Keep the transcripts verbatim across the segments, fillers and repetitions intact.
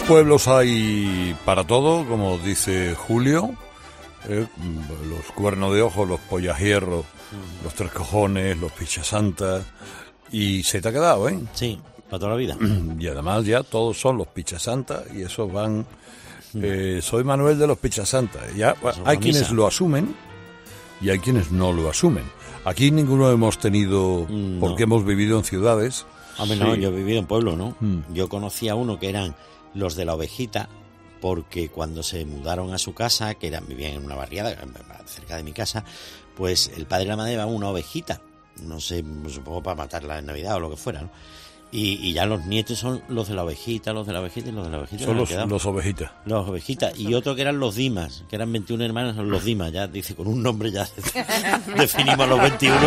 pueblos hay para todo, como dice Julio. Eh, los cuernos de ojo, los pollahierros, uh-huh. los tres cojones, los pichasantas. Y se te ha quedado, ¿eh? Sí, para toda la vida. Y además ya todos son los pichasantas y esos van... Eh, soy Manuel de los pichasantas. Ya, bueno, hay quienes lo asumen y hay quienes no lo asumen. Aquí ninguno hemos tenido, no. porque hemos vivido en ciudades. A mí no, sí. Yo he vivido en pueblo, ¿no? Mm. Yo conocí a uno que eran los de la ovejita, porque cuando se mudaron a su casa, que eran, vivían en una barriada cerca de mi casa, pues el padre y la madre llevaban una ovejita, no sé, supongo para matarla en Navidad o lo que fuera, ¿no? Y, y ya los nietos son los de la ovejita, los de la ovejita y los de la ovejita. Son los, los ovejitas. Los ovejitas. Y otro que eran los Dimas, que eran veintiún hermanos, son los Dimas. Ya dice, con un nombre ya definimos a los veintiuno.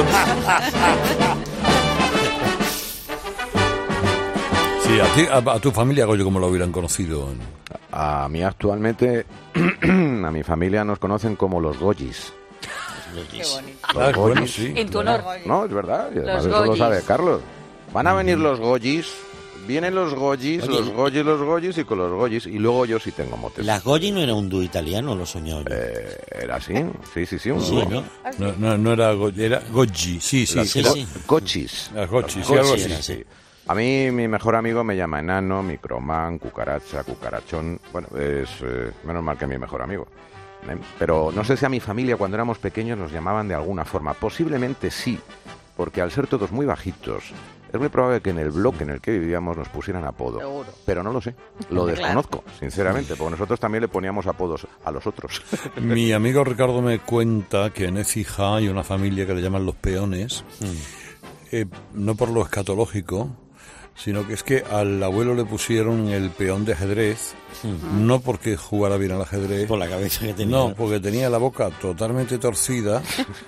Sí, a, ti, a, a tu familia, Goyo, ¿cómo lo hubieran conocido? A mí actualmente, a mi familia nos conocen como los Goyis. Qué bonito. Ah, bueno, sí. En tu honor. No, es verdad. Y además los eso Goyis. Lo sabe Carlos. Van a venir los Goyis, vienen los Goyis, Oye, los Goyis, los Goyis y con los Goyis. Y luego yo sí tengo motes. ¿Las Goyis no era un dúo italiano, lo soñaba yo? Eh, era así, sí, sí, sí. Un sí, ¿no? No, no, no era Goyi, era Goji, sí, sí. Las sí, go- sí. Gochis. Las Gochis, sí, Gochis, algo así. era, sí. A mí mi mejor amigo me llama enano, micromán, cucaracha, cucarachón. Bueno, es eh, menos mal que mi mejor amigo. ¿Eh? Pero no sé si a mi familia cuando éramos pequeños nos llamaban de alguna forma. Posiblemente sí, porque al ser todos muy bajitos, es muy probable que en el bloque en el que vivíamos nos pusieran apodo. Seguro. Pero no lo sé, lo Claro. desconozco, sinceramente, porque nosotros también le poníamos apodos a los otros. Mi amigo Ricardo me cuenta que en Écija hay una familia que le llaman los peones, mm. eh, no por lo escatológico, sino que es que al abuelo le pusieron el peón de ajedrez, uh-huh. no porque jugara bien al ajedrez, por la cabeza que tenía. No, porque tenía la boca totalmente torcida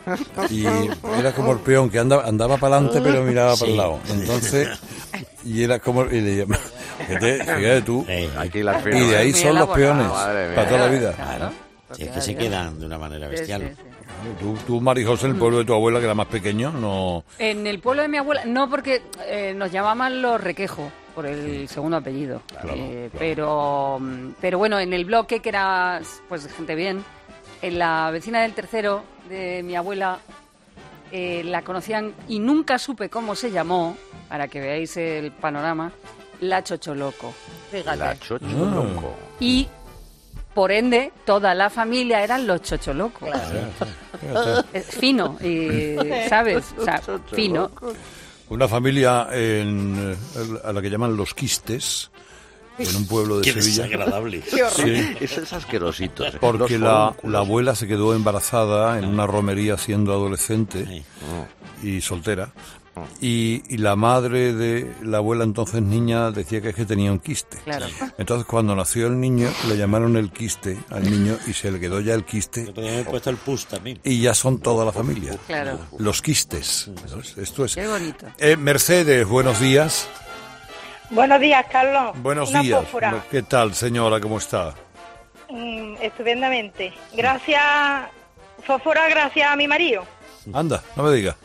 y era como el peón que andaba, andaba para adelante pero miraba sí. para el lado. Entonces, y era como... Y le llamaban, fíjate, fíjate tú, eh, aquí las y de ahí son los peones, para toda la vida. Claro, sí, es que se quedan de una manera bestial. Sí, sí, sí. Tú, tú Marijose, en el pueblo de tu abuela, que era más pequeño, no... En el pueblo de mi abuela, no, porque eh, nos llamaban los Requejo, por el segundo apellido. Claro, eh, claro. Pero, pero bueno, en el bloque, que era pues gente bien, en la vecina del tercero de mi abuela, eh, la conocían y nunca supe cómo se llamó, para que veáis el panorama, la Chocholoco. Fíjate. La Chocholoco. Y... por ende, toda la familia eran los chocholocos. Claro. Es fino, y, ¿sabes? O sea, fino. Una familia en, a la que llaman Los Quistes, en un pueblo de Qué Sevilla. Desagradable. Sí. Eso es asquerosito. Porque la, la abuela se quedó embarazada en una romería siendo adolescente Sí. y soltera. Y, y la madre de la abuela, entonces niña, decía que es que tenía un quiste. Claro. Entonces cuando nació el niño le llamaron el quiste al niño y se le quedó ya el quiste. Le podían haber puesto el pus también. Y ya son toda la familia. Claro. Los quistes. Esto es. Qué bonito. Eh, Mercedes, buenos días. Buenos días, Carlos. Buenos Una días. fósfora. ¿Qué tal, señora? ¿Cómo está? Mm, estupendamente. Gracias, fósfora, gracias a mi marido. Anda, no me diga.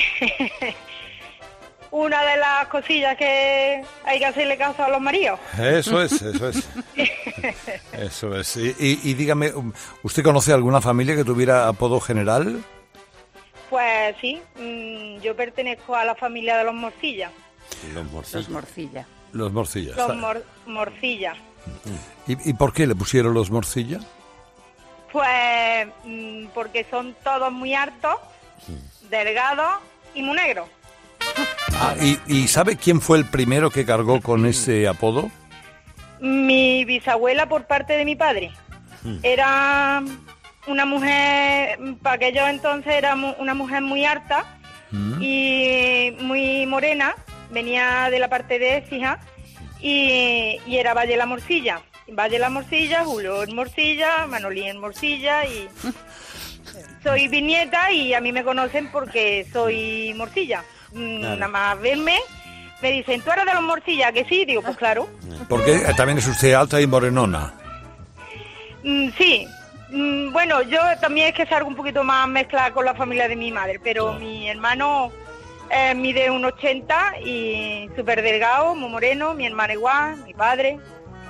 Una de las cosillas que hay que hacerle caso a los maridos. Eso es, eso es. Eso es. Y, y, y dígame, ¿usted conoce alguna familia que tuviera apodo general? Pues sí, mmm, yo pertenezco a la familia de los Morcillas. Los morcillas. Los morcilla. Los Morcillas. Los mor Morcillas. ¿Y, ¿Y por qué le pusieron los Morcillas? Pues mmm, porque son todos muy altos, delgados y muy negros. Ah, ¿y, ¿Y sabe quién fue el primero que cargó con ese apodo? Mi bisabuela por parte de mi padre. Era una mujer, para aquellos entonces era mu- una mujer muy alta Mm. y muy morena, venía de la parte de Écija y, y era Valle la Morcilla. Valle la Morcilla, Julio en Morcilla, Manolín en Morcilla y... Soy bisnieta y a mí me conocen porque soy Morcilla. Mm, Claro. Nada más verme, me dicen, ¿tú eres de los Morcillas? Que sí, digo, pues claro. Porque también es usted alta y morenona. Mm, sí, mm, bueno, yo también es que salgo un poquito más mezclada con la familia de mi madre, pero Claro. mi hermano eh, mide un ochenta y súper delgado, muy moreno, mi hermana igual, mi padre.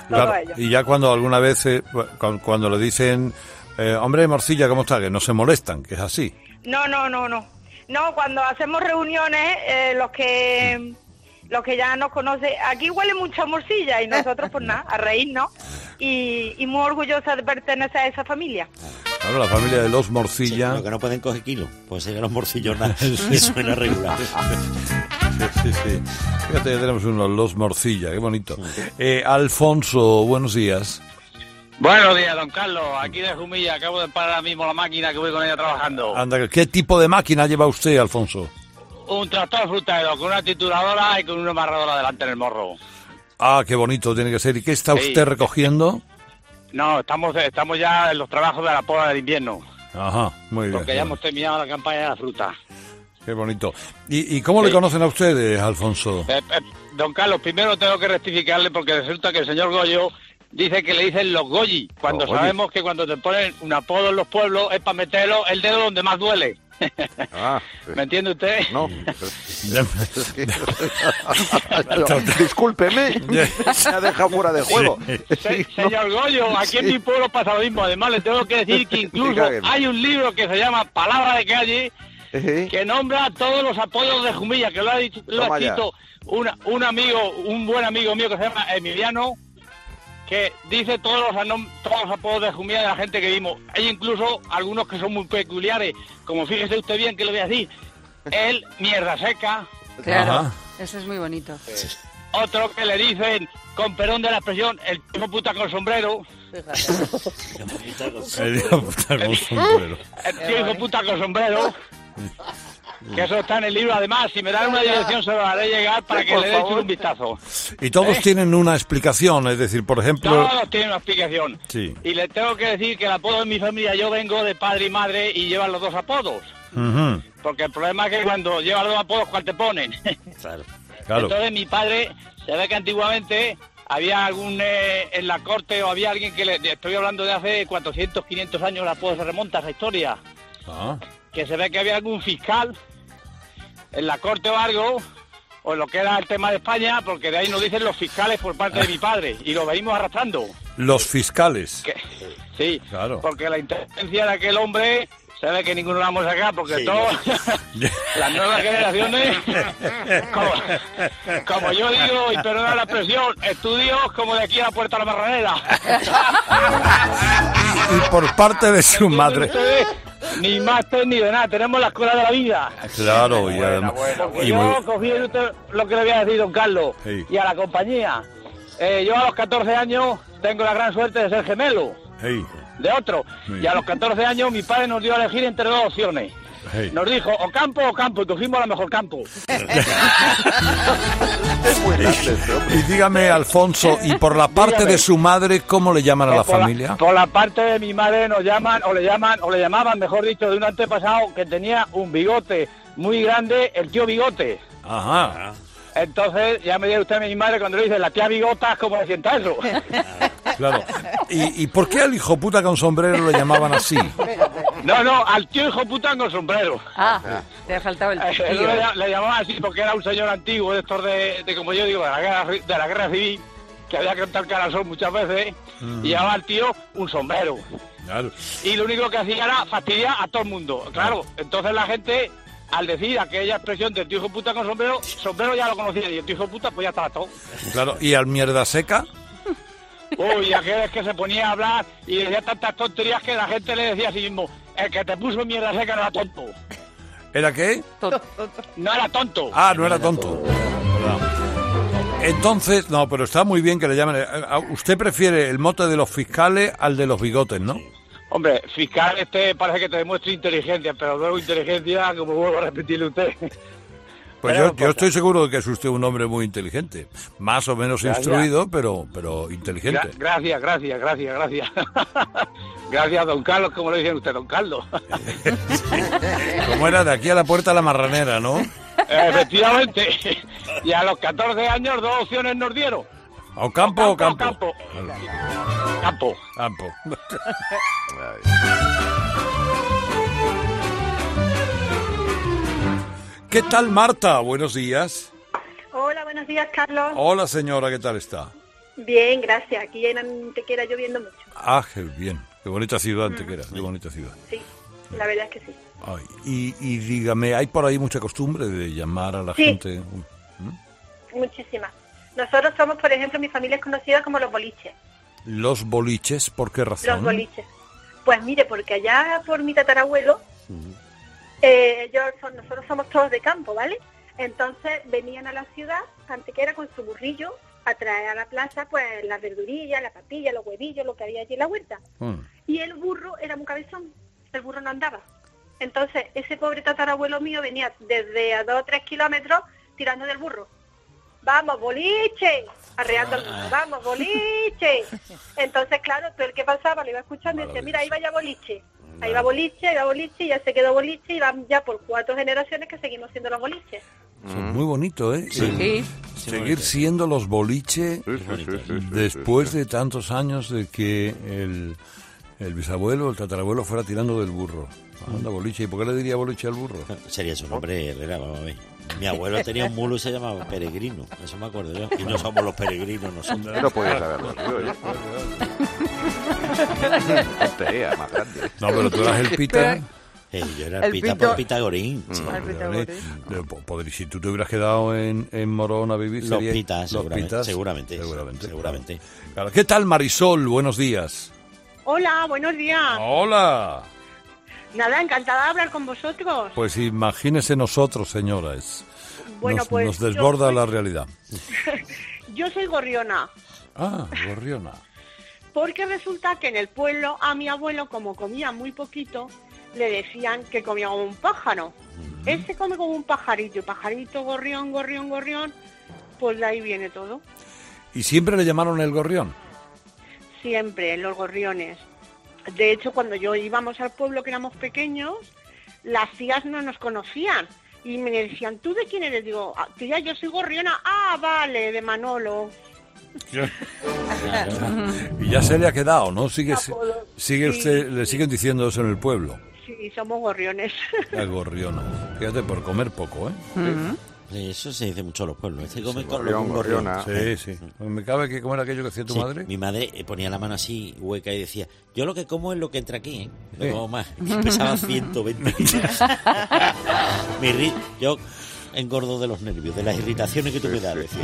todos Claro, ellos. y ya cuando alguna vez, eh, cu- cuando le dicen, eh, hombre, Morcilla, ¿cómo está? Que no se molestan, que es así. No, no, no, no. No, cuando hacemos reuniones, eh, los que los que ya nos conocen, aquí huele mucho a morcilla y nosotros pues nada, a reírnos y, y muy orgullosa de pertenecer a esa familia. Claro, la familia de los Sí, Morcilla. lo que no pueden coger kilos. Pues ser que los morcillos nada, me suena regular. Sí, sí, sí. Fíjate, ya tenemos unos Los Morcilla, qué bonito. Eh, Alfonso, buenos días. Buenos días, don Carlos. Aquí de Jumilla, acabo de parar ahora mismo la máquina que voy con ella trabajando. Anda, ¿qué tipo de máquina lleva usted, Alfonso? Un tractor frutero con una trituradora y con una amarradora delante en el morro. Ah, qué bonito tiene que ser. ¿Y qué está Sí. usted recogiendo? No, estamos estamos ya en los trabajos de la poda del invierno, Ajá, muy bien. porque ya hemos terminado la campaña de la fruta. Qué bonito. ¿Y, y cómo le Sí. conocen a ustedes, Alfonso? Eh, eh, don Carlos, primero tengo que rectificarle porque resulta que el señor Goyo dice que le dicen los Goyi, cuando Los Goyi. sabemos que cuando te ponen un apodo en los pueblos es para meterlo el dedo donde más duele. Ah, sí. ¿Me entiende usted? No. Discúlpeme, me ha dejado fuera de juego. Se- señor Goyo, aquí en mi pueblo pasa lo mismo. Además, le tengo que decir que incluso Dígame. hay un libro que se llama Palabra de calle Sí. que nombra todos los apodos de Jumilla, que lo ha, dicho, lo ha Toma ya. escrito una- un amigo, un buen amigo mío que se llama Emiliano, que dice todos los, anom- todos los apodos de Jumilla de la gente que vimos. Hay incluso algunos que son muy peculiares, como fíjese usted bien que le voy a decir, el mierda seca, Claro, Ajá. eso es muy bonito. otro que le dicen, con perdón de la expresión, el hijo puta con sombrero, El hijo puta con sombrero. el tío hijo puta con sombrero, que eso está en el libro. Además, si me dan una dirección se lo haré llegar para Sí, que por le den favor. un vistazo. Y todos ¿Eh? tienen una explicación, es decir, por ejemplo... Todos tienen una explicación. Sí. Y le tengo que decir que el apodo de mi familia, yo vengo de padre y madre y llevan los dos apodos. Ujú, Porque el problema es que cuando llevan los dos apodos, ¿cuál te ponen? Claro. claro. Entonces mi padre, se ve que antiguamente había algún eh, en la corte o había alguien que le... Estoy hablando de hace cuatrocientos, quinientos años, el apodo se remonta a esa historia. Ah, Que se ve que había algún fiscal en la corte o algo, o en lo que era el tema de España, porque de ahí nos dicen los fiscales por parte de mi padre, y lo venimos arrastrando. los fiscales. Que- sí, Claro. porque la inteligencia de aquel hombre, se ve que ninguno la vamos a sacar, porque Sí, todas las nuevas generaciones, como, como yo digo, y perdona la expresión, estudios como de aquí a la puerta de la marranera. Y por parte de su madre. Ustedes, ni máster ni de nada, tenemos la escuela de la vida. Claro, y además... Porque y yo muy- cogí usted lo que le voy a decir, don Carlos, Sí. y a la compañía. Eh, yo a los catorce años tengo la gran suerte de ser gemelo Hey, de otro. Sí. Y a los catorce años mi padre nos dio a elegir entre dos opciones. hey. Nos dijo, o campo o campo, y cogimos la mejor campo. Es muy grande este hombre. Y dígame, Alfonso, y por la parte Dígame. de su madre, ¿cómo le llaman a la Eh, por familia? por la parte de mi madre nos llaman, o le llaman, o le llamaban, mejor dicho, de un antepasado que tenía un bigote muy grande, el tío Bigote. Ajá. Entonces, ya me dirá usted, mi madre, cuando le dice la tía Bigotas, ¿cómo le sienta eso? Claro. ¿Y, ¿Y por qué al hijo puta con sombrero le llamaban así? No, no, al tío hijo puta con sombrero. Ah, te ha faltado el Eh, él tío. le, le llamaban así porque era un señor antiguo, de estos de, de, como yo digo, de la guerra, de la guerra civil, que había que cantar cara al sol muchas veces, y llamaba al tío un sombrero. Claro. Y lo único que hacía era fastidiar a todo el mundo. Claro, entonces la gente, al decir aquella expresión del tío hijo puta con sombrero, sombrero ya lo conocía, y el tío hijo puta pues ya estaba todo. Claro. ¿Y al mierda seca? Uy, aquel es que se ponía a hablar y decía tantas tonterías que la gente le decía a sí mismo, el que te puso mierda seca no era tonto. ¿Era qué? To- No era tonto. Ah, no era tonto. Entonces, no, pero está muy bien que le llamen. eh, Usted prefiere el mote de los fiscales al de los bigotes, ¿no? Hombre, fiscal este parece que te demuestra inteligencia, pero luego inteligencia, como vuelvo a repetirle a usted. Pues Pero yo, yo cosa. estoy seguro de que es usted un hombre muy inteligente. Más o menos Gracias. instruido, pero, pero Gra- inteligente. gracias, gracias, gracias, gracias. Gracias, don Carlos, como le dicen usted, don Carlos. Como era de aquí a la puerta de la marranera, ¿no? Efectivamente. Y a los catorce años dos opciones nos dieron. ¿O campo o campo? Campo. Campo. Campo. ¿Qué tal, Marta? Buenos días. Hola, buenos días, Carlos. Hola, señora, ¿qué tal está? Bien, gracias. Aquí en Antequera lloviendo mucho. Ah, qué bien. Qué bonita ciudad Antequera, qué bonita ciudad. Sí, la verdad es que sí. Ay, y, y dígame, ¿hay por ahí mucha costumbre de llamar a la Sí. gente? ¿Mm? Muchísimas. Nosotros somos, por ejemplo, mi familia es conocida como los boliches. ¿Los boliches? ¿Por qué razón? Los boliches. Pues mire, porque allá por mi tatarabuelo, eh, ellos son, nosotros somos todos de campo, ¿vale? Entonces venían a la ciudad, Antequera, con su burrillo, a traer a la plaza pues las verdurillas, la papilla, los huevillos, lo que había allí en la huerta. Mm. Y el burro era muy cabezón, el burro no andaba. Entonces ese pobre tatarabuelo mío venía desde a dos o tres kilómetros tirando del burro. ¡Vamos, boliche! Arreando el burro, ¡vamos, boliche! Entonces, claro, todo el que pasaba lo iba escuchando y decía, mira, ahí vaya boliche. Ahí va boliche, ahí va boliche, y ya se quedó boliche, y van ya por cuatro generaciones que seguimos siendo los boliches. Eso es muy bonito, ¿eh? Sí. El- Sí. Seguir siendo los boliche Sí, sí, sí, sí, después sí, sí. de tantos años de que el, el bisabuelo, el tatarabuelo fuera tirando del burro. Anda, boliche. ¿Y por qué le diría boliche al burro? Sería su nombre, Herrera, vamos a ver. Mi abuelo tenía un mulo y se llamaba Peregrino, eso me acuerdo yo. Y no somos los peregrinos nosotros. No podía saberlo. Yo, tontería más grande. No, pero tú eras el pita. Eh, yo era el, El pita pito- por Pitagorín. sí. Al Pitágoras. Eh, po- podrí- Si tú te hubieras quedado en, en Morón a vivir, Los sería- pitas, los seguramente, pitas, seguramente, seguramente. seguramente. Claro. ¿Qué tal, Marisol? Buenos días. Hola, buenos días. Hola. Nada, encantada de hablar con vosotros. Pues imagínese nosotros, señoras. Bueno, nos, pues, nos yo desborda soy- la realidad. Yo soy gorriona, Ah, gorriona. porque resulta que en el pueblo a mi abuelo, como comía muy poquito, le decían que comía como un pájaro. Él se come como un pajarito, y pajarito, gorrión, gorrión, gorrión, pues de ahí viene todo. ¿Y siempre le llamaron el gorrión? Siempre, los gorriones. De hecho, cuando yo íbamos al pueblo que éramos pequeños, las tías no nos conocían. Y me decían, ¿tú de quién eres? Digo, "Ah, tía, yo soy gorriona. Ah, vale, de Manolo. Y ya se le ha quedado, ¿no? Sigue, Apodo. sigue Sí. usted, le siguen diciendo eso en el pueblo. Sí, somos gorriones. La gorriona. Fíjate, por comer poco, ¿eh? Sí, eso se dice mucho en los pueblos. Este come con gorrión, un gorrión. gorriona. Sí, sí. Me cabe que comer aquello que hacía tu Sí, madre. mi madre eh, ponía la mano así hueca y decía, yo lo que como es lo que entra aquí, ¿eh? No Sí. como más. Y pesaba ciento veinte kilos. Mi irri- yo engordo de los nervios, de las irritaciones que tú me das, decía.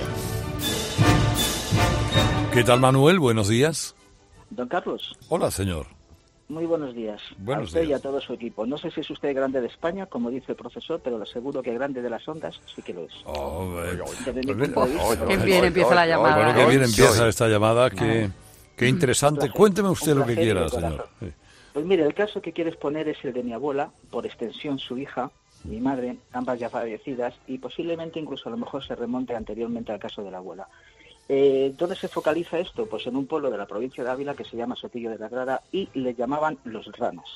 ¿Qué tal, Manuel? Buenos días. Don Carlos, Hola, señor. muy buenos días. Buenos a usted días. y a todo su equipo. No sé si es usted grande de España, como dice el profesor, pero le aseguro que grande de las ondas sí que lo es. Oh, eh, Desde mi pues punto de bien. vista, Qué bien empieza la llamada. Bueno, que ¿eh? bien empieza esta llamada. Qué, qué interesante. placer. Cuénteme usted Un lo que placer y quiera, de corazón. señor. Sí. Pues mire, el caso que quiero exponer es el de mi abuela, por extensión su hija, mi madre, ambas ya fallecidas, y posiblemente incluso a lo mejor se remonte anteriormente al caso de la abuela. Eh, ¿Dónde se focaliza esto? Pues en un pueblo de la provincia de Ávila que se llama Sotillo de la Grada y le llamaban Los Ranas.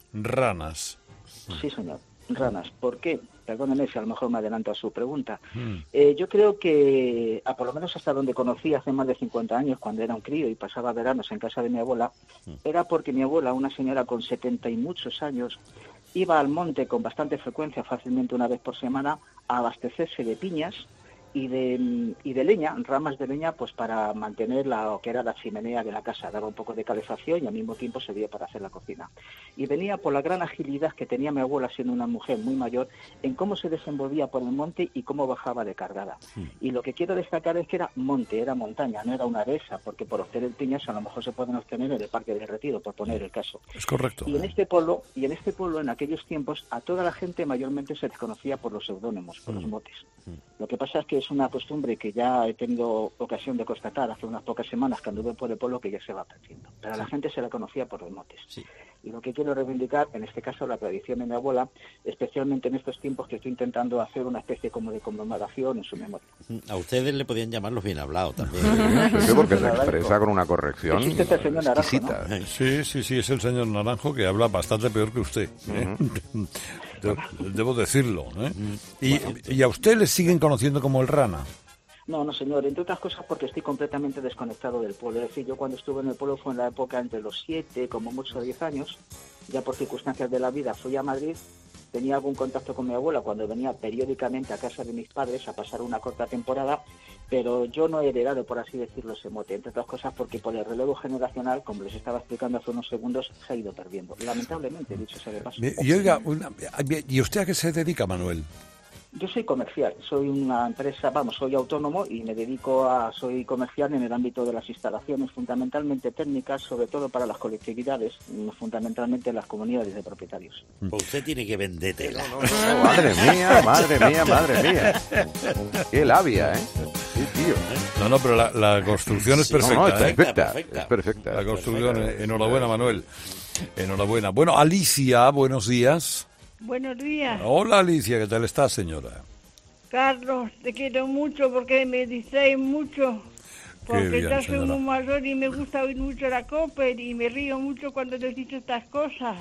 Ranas. Sí, señor, ranas. ¿Por qué? Perdóneme si a lo mejor me adelanto a su pregunta. Mm. Eh, yo creo que, a por lo menos hasta donde conocí hace más de cincuenta años, cuando era un crío y pasaba veranos en casa de mi abuela, era porque mi abuela, una señora con setenta y muchos años, iba al monte con bastante frecuencia, fácilmente una vez por semana, a abastecerse de piñas y de, y de leña, ramas de leña, pues para mantener la, lo que era la chimenea de la casa. Daba un poco de calefacción y al mismo tiempo servía para hacer la cocina. Y venía por la gran agilidad que tenía mi abuela, siendo una mujer muy mayor, en cómo se desenvolvía por el monte y cómo bajaba de cargada. Y lo que quiero destacar es que era monte, era montaña, no era una dehesa, porque por obtener piñas a lo mejor se pueden obtener en el Parque de Retiro, por poner el caso. Es correcto. Y en este pueblo, y en este pueblo en aquellos tiempos, a toda la gente mayormente se les conocía por los seudónimos, por los motes. Lo que pasa es que es una costumbre que ya he tenido ocasión de constatar hace unas pocas semanas que anduve por el pueblo, que ya se va perdiendo. Pero a la gente se la conocía por los motes. Sí. Y lo que quiero reivindicar, en este caso, la tradición de mi abuela, especialmente en estos tiempos que estoy intentando hacer una especie como de conmemoración en su memoria. A ustedes le podían llamar los bien hablados también. Sí, porque se expresa con una corrección Existe este señor Naranjo, exquisita. ¿no? Sí, sí, sí, es el señor Naranjo que habla bastante peor que usted. ¿eh? De- Debo decirlo. ¿eh? Y, y a usted le siguen conociendo como el Rana. No, no, señor, entre otras cosas porque estoy completamente desconectado del pueblo. Es decir, yo cuando estuve en el pueblo fue en la época entre los siete, como mucho diez años. Ya por circunstancias de la vida fui a Madrid tenía algún contacto con mi abuela cuando venía periódicamente a casa de mis padres a pasar una corta temporada, pero yo no he heredado, por así decirlo, ese mote, entre otras cosas porque por el relevo generacional, como les estaba explicando hace unos segundos, se ha ido perdiendo. Lamentablemente, dicho sea de paso. Y oiga, una, ¿y usted a qué se dedica, Manuel? Yo soy comercial, soy una empresa, vamos, soy autónomo y me dedico a, soy comercial en el ámbito de las instalaciones, fundamentalmente técnicas, sobre todo para las colectividades, fundamentalmente las comunidades de propietarios. Pues usted tiene que vender tela. No, no, no, madre mía, madre mía, madre mía. Qué labia, ¿eh? Sí, tío. No, no, pero la, la construcción es perfecta, No, no, es ¿eh? perfecta, perfecta. es perfecta. La construcción, enhorabuena, Manuel. Enhorabuena. Bueno, Alicia, buenos días. Buenos días. Hola, Alicia, ¿qué tal estás, señora? Carlos, te quiero mucho porque me distraes mucho. Porque bien, ya soy señora. muy mayor y me gusta oír mucho la Coper y me río mucho cuando te dicho estas cosas.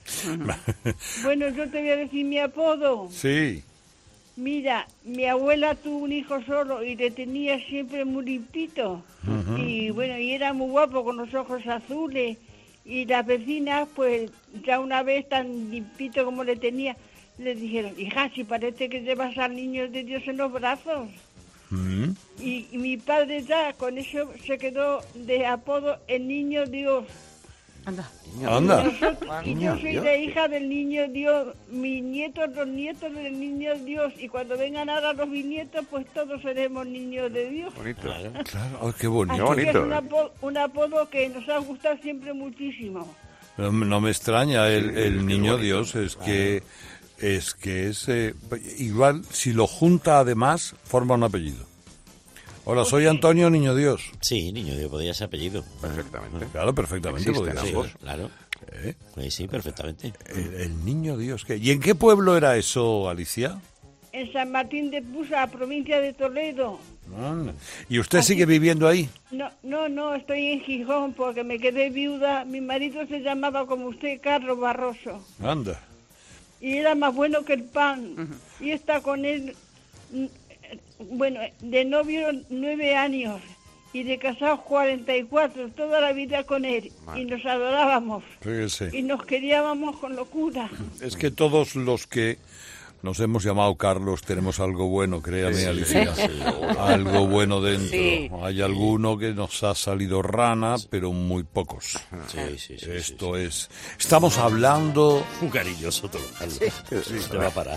Bueno, yo te voy a decir mi apodo. Sí. Mira, mi abuela tuvo un hijo solo y le tenía siempre muy limpito. Ujú. Y bueno, y era muy guapo con los ojos azules. Y las vecinas, pues, ya una vez tan limpito como le tenía, le dijeron, hija, si parece que llevas al niño de Dios en los brazos. Mm. Y, y mi padre ya con eso se quedó de apodo el niño Dios. Anda. Anda. Nosotros- y yo Niño soy Dios. la hija del niño Dios, mis nietos, los nietos del niño Dios, y cuando vengan ahora los bisnietos, pues todos seremos niños de Dios. Bonito. Claro, ay, qué Así bonito. bonito. que es un apodo, un apodo que nos ha gustado siempre muchísimo. No, no me extraña el, Sí, el qué niño bonito. Dios, es que es que es eh, igual si lo junta además forma un apellido. Hola, soy Antonio Niño Dios. Sí, niño, Dios, podría ser apellido. Perfectamente. Claro, perfectamente Existen podría Sí, ambos. ser. claro. ¿Eh? Pues sí, perfectamente. El, el Niño Dios. ¿qué? ¿Y en qué pueblo era eso, Alicia? En San Martín de Pusa, provincia de Toledo. Anda. ¿Y usted sigue viviendo ahí? No, no, no, estoy en Gijón porque me quedé viuda. Mi marido se llamaba como usted, Carlos Barroso. Anda. Y era más bueno que el pan. Y está con él, mm, eh, bueno, de novio nueve años y de casados cuarenta y cuatro, toda la vida con él. Y nos adorábamos Fíjese. y nos queríamos con locura. Es que todos los que nos hemos llamado Carlos tenemos algo bueno, créame, Alicia. Algo bueno dentro. Sí. Hay alguno que nos ha salido rana, pero muy pocos. Sí, sí, sí. Esto es... Estamos hablando... Un cariñoso todo, Carlos. Sí, te va a parar.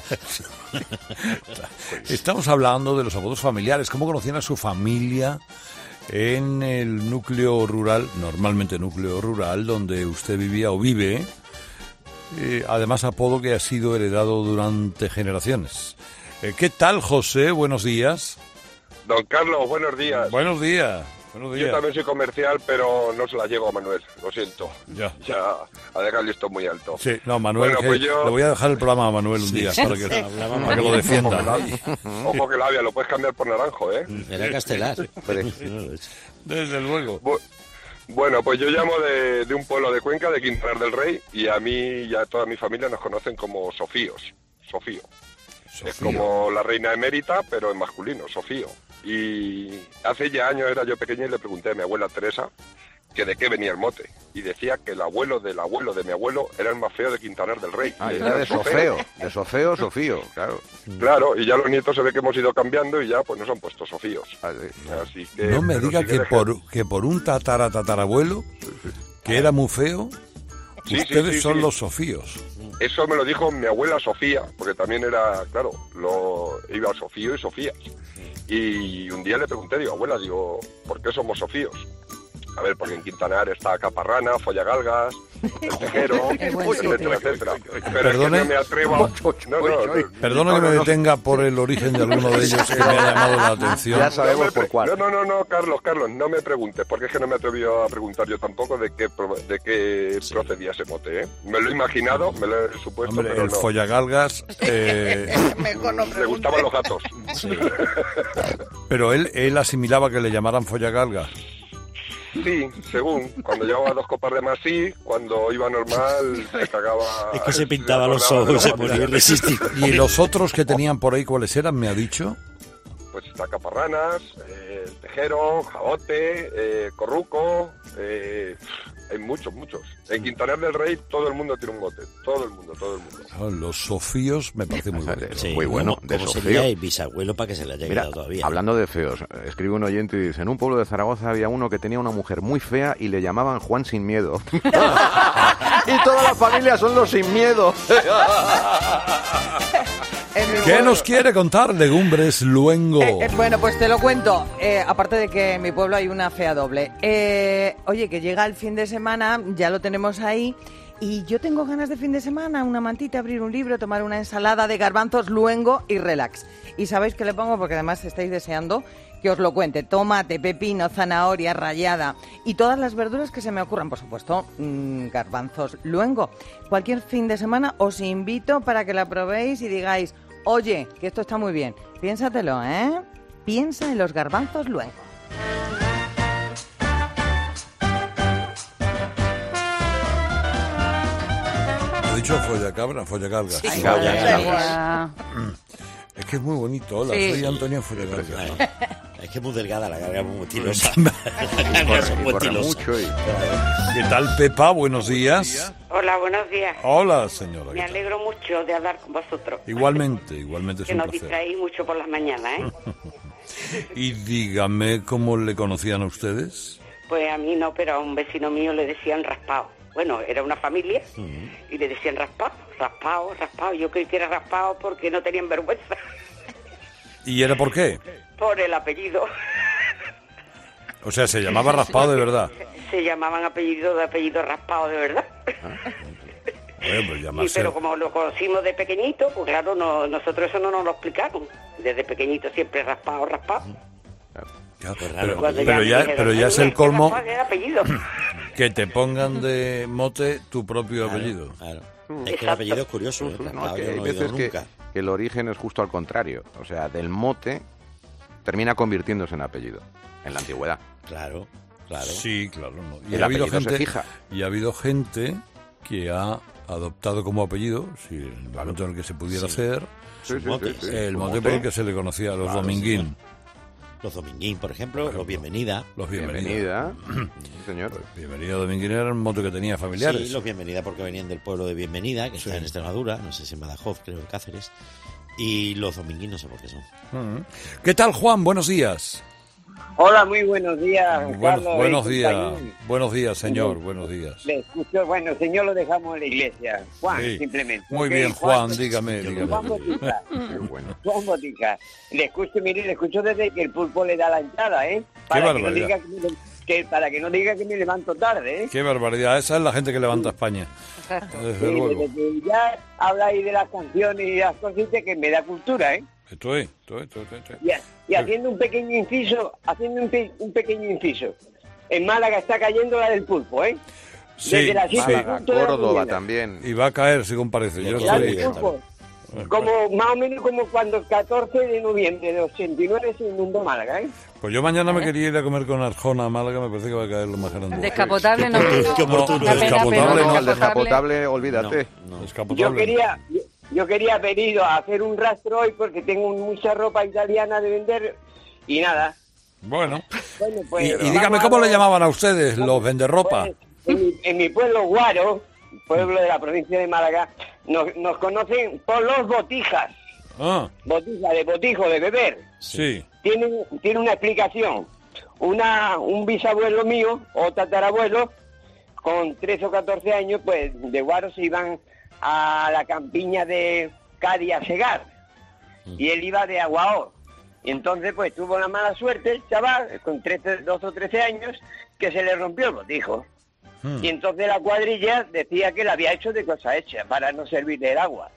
Estamos hablando de los apodos familiares. ¿Cómo conocían a su familia en el núcleo rural, normalmente núcleo rural, donde usted vivía o vive? Eh, además, apodo que ha sido heredado durante generaciones. Eh, ¿Qué tal, José? Buenos días. Don Carlos, buenos días. Buenos días. Buenos días. Yo también soy comercial, pero no se la llego a Manuel, lo siento. Ya. Ya ha dejado el listón muy alto. Sí, no, Manuel, Bueno, que pues yo- le voy a dejar el programa a Manuel un día para que, para que lo defienda. Ojo que labia, lo puedes cambiar por naranjo, ¿eh? Era castelar. Desde luego. Bu- Bueno, pues yo llamo de, de un pueblo de Cuenca, de Quintanar del Rey, y a mí y a toda mi familia nos conocen como Sofíos. Sofío. Es como la reina emérita, pero en masculino, Sofío. Y hace ya años era yo pequeño y le pregunté a mi abuela Teresa que de qué venía el mote. Y decía que el abuelo del abuelo de mi abuelo era el más feo de Quintanar del Rey. Ah, Y era de Sofeo. Sofeo. De Sofeo, Sofío, claro. Claro, y ya los nietos se ve que hemos ido cambiando y ya pues nos han puesto Sofíos. Ah, sí. Así que, No me pero diga sí que dejé- por, que por un tatara tatarabuelo, que era muy feo, Sí, sí, ustedes sí, son sí. los Sofíos. Eso me lo dijo mi abuela Sofía, porque también era, claro, lo iba Sofío y Sofía. Y un día le pregunté, digo, abuela, digo, ¿por qué somos Sofíos? A ver, porque en Quintanar está Caparrana, Follagalgas, El Tejero, Qué buen etcétera, sitio. etcétera. Pero es que Perdone. no me atrevo a... No, no, no, Perdona que me detenga por el origen de alguno de ellos que me ha llamado la atención. Ya no sabemos me por pre- cuál. No, no, no, no, Carlos, Carlos, no me preguntes, porque es que no me he atrevido a preguntar yo tampoco de qué, pro- de qué procedía ese mote, ¿eh? Me lo he imaginado, me lo he supuesto, Hombre, pero el no. follagalgas, eh, Le gustaban los gatos. pero él, él asimilaba que le llamaran follagalgas. Sí, según. Cuando llevaba dos copas de más, sí. Cuando iba normal, se cagaba... Es que se pintaba los acordaba de ojos, se la ponía botella. irresistible. ¿Y los otros que tenían por ahí cuáles eran, me ha dicho? Pues está Caparranas, eh, Tejero, Jabote, eh, Corruco, eh, hay muchos, muchos. En Quintanar del Rey todo el mundo tiene un mote, todo el mundo, todo el mundo. Oh, los sofíos me parece muy bueno. Sí, muy bueno, ¿Cómo, de cómo Sofío. sería el bisabuelo para que se le haya Mira, quedado todavía? hablando de feos, escribe un oyente y dice, en un pueblo de Zaragoza había uno que tenía una mujer muy fea y le llamaban Juan sin miedo. Y toda la familia son los sin miedo. ¿Qué nos quiere contar Legumbres Luengo? Eh, eh, bueno, pues te lo cuento. Eh, aparte de que en mi pueblo hay una fea doble. Eh, oye, que llega el fin de semana, ya lo tenemos ahí. Y yo tengo ganas de fin de semana, una mantita, abrir un libro, tomar una ensalada de garbanzos, luengo y relax. ¿Y sabéis qué le pongo? Porque además estáis deseando que os lo cuente. Tomate, pepino, zanahoria rallada y todas las verduras que se me ocurran. Por supuesto, mmm, garbanzos, luengo. Cualquier fin de semana os invito para que la probéis y digáis, oye, que esto está muy bien. Piénsatelo, ¿eh? Piensa en los garbanzos luengo. ¿He dicho follacabra? Follacarga. Sí, Ay, follacarga. Es que es muy bonito. Hola, Sí. soy Antonio Follacarga. Es que es muy delgada, la garganta es muy estilosa. Y La corre, garganta es y muy corre estilosa. mucho. Y... ¿Qué tal, Pepa? Buenos días. Hola, buenos días. Hola, señora. Me ¿qué tal? alegro mucho de hablar con vosotros. Igualmente, igualmente es Que un nos placer. distraéis mucho por las mañanas, ¿eh? Y dígame, ¿cómo le conocían a ustedes? Pues a mí no, pero a un vecino mío le decían raspado. Bueno, era una familia y le decían raspado, raspado, raspado. Yo creí que era raspado porque no tenían vergüenza ¿Y era por qué? por el apellido. O sea, se llamaba Raspado de verdad. Se llamaban apellido de apellido raspado, de verdad. Bueno, pues Y, llamarse... pero como lo conocimos de pequeñito, pues claro, no, nosotros eso no nos lo explicaron. Desde pequeñito siempre raspado, raspado. Ya, Qué raro. pero, Cuando pero me ya, dijeron, pero ya "Ay, es el este colmo raspado era apellido". que te pongan de mote tu propio apellido. Claro. Mm. Es que el Exacto. apellido es curioso, ¿eh? No, Raspado que yo hay no he oído veces que, nunca. que el origen es justo al contrario. O sea, del mote termina convirtiéndose en apellido, en la antigüedad. Claro, claro. Sí, claro. No. Y El ha habido apellido se gente, fija. y ha habido gente que ha adoptado como apellido, si en el momento en el que se pudiera Sí. hacer, Sí, sí, mote. sí, sí. el Su mote por el que se le conocía a los Claro, dominguín. Los dominguín, por ejemplo, los bienvenida. Los bienvenidos. Bienvenida. Sí, señor. Bienvenida Dominguín era un mote que tenía familiares. Sí, los bienvenida porque venían del pueblo de Bienvenida, que está en Extremadura, no sé si en Badajoz, creo en Cáceres. Y los dominguín no sé por qué son. Ujú. ¿Qué tal, Juan? Buenos días. Hola, muy buenos días, Buenos, Carlos. buenos y días. compañía. Buenos días, señor. Buenos días. Le escucho, bueno, señor, lo dejamos en la iglesia. Juan, Sí. simplemente. Muy ¿ok? bien, Juan, dígame, dígame. Juan Botica. Qué bueno. Juan Botica. Le escucho, mire, le escucho desde que el pulpo le da la entrada, ¿eh? Para que no barbaridad. diga que, me, que- para que no diga que me levanto tarde, ¿eh? Qué barbaridad. Esa es la gente que levanta España. Desde Sí, luego. desde que ya habláis de las canciones y las cositas que me da cultura, ¿eh? Esto es, esto es, esto es, esto es. Y, y haciendo un pequeño inciso, haciendo un, pe- un pequeño inciso. En Málaga está cayendo la del pulpo, ¿eh? Sí, Desde las siete sí. en Málaga, punto de la Córdoba mañana. también. Y va a caer, según parece. Yo La estoy... del pulpo. Como, más o menos como cuando el catorce de noviembre de ochenta y nueve se inundó Málaga, ¿eh? Pues yo mañana me quería ir a comer con Arjona a Málaga, me parece que va a caer lo más grande. Descapotable no. Qué oportuno. Una pena, Descapotable pero no, No, el descapotable, olvídate. No. Descapotable. Yo quería, yo, yo quería haber ido a hacer un rastro hoy porque tengo mucha ropa italiana de vender y nada. Bueno. Bueno, pues, Y, y vamos dígame, a ¿cómo le ver. llamaban a ustedes, los venderropa? Pues, en, mi, en mi pueblo Guaro, pueblo de la provincia de Málaga, nos, nos conocen por los botijas. Ah, Botija, de botijo, de beber. sí. Tiene, tiene una explicación. Una, un bisabuelo mío, o tatarabuelo, con trece o catorce años, pues de Guaro se iban a la campiña de Cádiz a segar. Y él iba de Aguaor. Y entonces, pues tuvo la mala suerte, el chaval, con trece, doce o trece años, que se le rompió el botijo. Hmm. Y entonces la cuadrilla decía que la había hecho de cosa hecha, para no servirle el agua.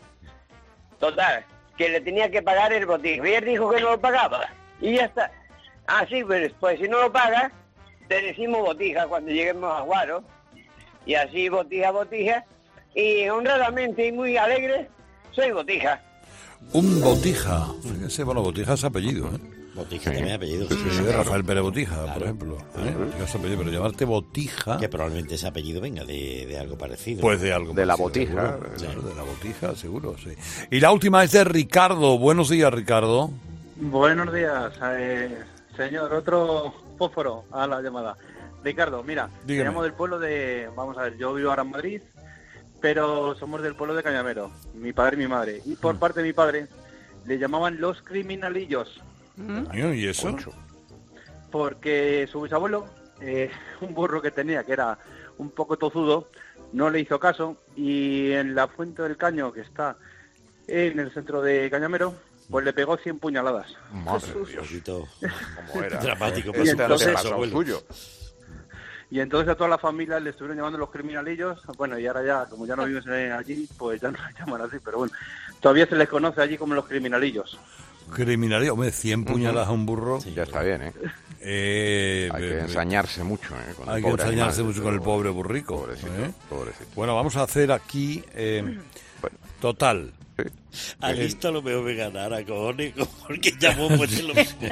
Total, que le tenía que pagar el botijo. Y él dijo que no lo pagaba. Y ya está. Ah, sí, pues, pues si no lo pagas, te decimos botija cuando lleguemos a Guaro. Y así, botija, botija. Y honradamente y muy alegre, soy botija. Un Botija. Fíjese, bueno, Botija es apellido, ¿eh? Botija también apellido. Sí, sí, sí, claro. Rafael Pérez Botija, por Claro. ejemplo. ¿eh? Botija es apellido, pero llamarte Botija, Que probablemente ese apellido venga de, de algo parecido. pues de algo De la parecido, Botija. seguro. Claro, de la Botija, seguro, sí. Y la última es de Ricardo. Buenos días, Ricardo. Buenos días, eh, señor. Otro fósforo a la llamada. Ricardo, mira, Dígame. te llamo del pueblo de... Vamos a ver, yo vivo ahora en Madrid, pero somos del pueblo de Cañamero, mi padre y mi madre. Y por parte de mi padre, le llamaban los criminalillos. ¿Mm? ¿Y eso? Porque su bisabuelo, eh, un burro que tenía, que era un poco tozudo, no le hizo caso, y en la Fuente del Caño, que está en el centro de Cañamero, pues le pegó cien puñaladas. Madre de Dios. ¿Cómo era? Dramático. Y entonces, suyo. y entonces a toda la familia le estuvieron llamando los criminalillos. Bueno, y ahora ya, como ya no vives eh, allí, pues ya no se llaman así, pero bueno, todavía se les conoce allí como los criminalillos. Criminalillo, hombre, cien puñaladas a un burro. Sí, ya está bien, ¿eh? Eh, hay que eh, ensañarse mucho, ¿eh? Con hay el que pobre ensañarse animal, mucho con el luego. pobre burrico. Pobrecito, ¿eh? pobrecito. Bueno, vamos a hacer aquí, eh, Bueno. total. A esto lo veo me ganara, cojones, porque llamó pues lo mismo.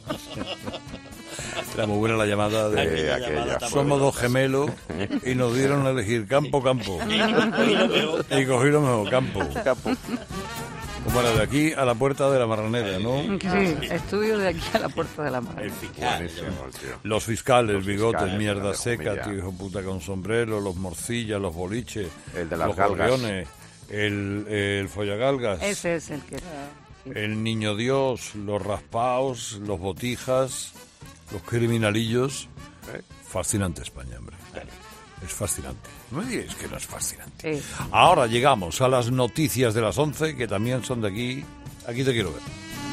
Era muy buena la llamada de Aquella aquella. llamada tan Somos buena. dos gemelos y nos dieron a elegir campo, campo. Y cogí lo mejor, campo. Campo. Bueno, de aquí a la puerta de la Marranera, ¿no? Sí, estudio de aquí a la puerta de la madre. Buenísimo, el tío. Los fiscales, Los bigotes, fiscales, mierda grande seca, familia. tío hijo de puta con sombrero, los morcillas, los boliches, El de las los galgas. gorriones, el, el follagalgas, Ese es el que... el niño Dios, los raspaos, los botijas, los criminalillos. Fascinante España, hombre. Es fascinante. No me digáis que no es fascinante. Sí. Ahora llegamos a las noticias de las once, que también son de aquí. Aquí te quiero ver.